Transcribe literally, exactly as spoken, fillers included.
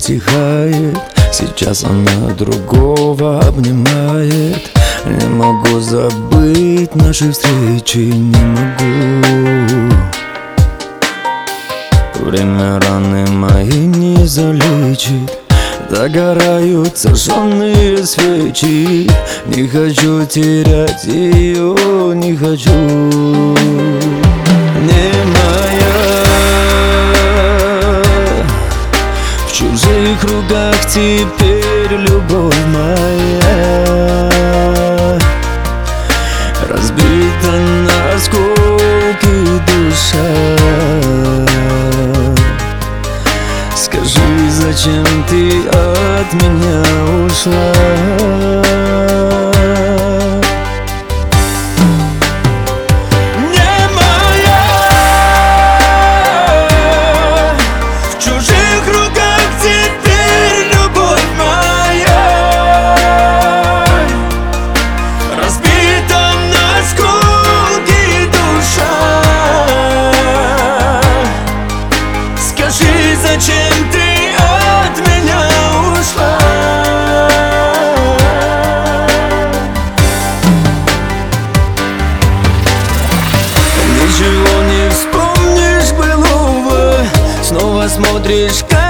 стихает. Сейчас она другого обнимает. Не могу забыть наши встречи, не могу. Время раны мои не залечит. Догорают сожженные свечи. Не хочу терять ее, не хочу. Не моя. В чужих руках теперь любовь моя. Разбита на осколки душа. Скажи, зачем ты от меня ушла? Зачем ты от меня ушла? Ничего не вспомнишь былого. Снова смотришь, как